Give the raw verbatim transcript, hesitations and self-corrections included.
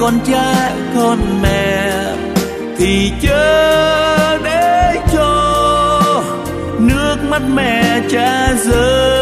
con cha con mẹ thì chớ để cho nước mắt mẹ cha rơi.